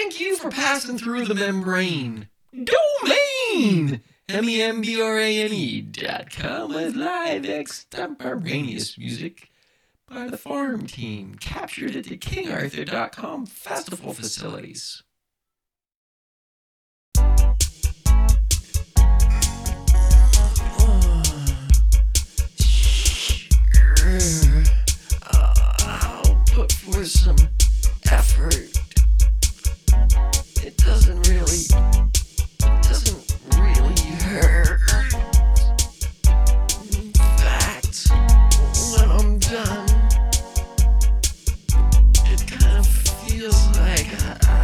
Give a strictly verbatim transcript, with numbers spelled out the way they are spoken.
Thank you for passing through the membrane. Domain! M E M B R A N E dot com with live extemporaneous music by the Farm Team, captured at the King Arthur dot com festival facilities. I'll put forth some effort. It doesn't really, it doesn't really hurt. In fact, when I'm done, it kind of feels like I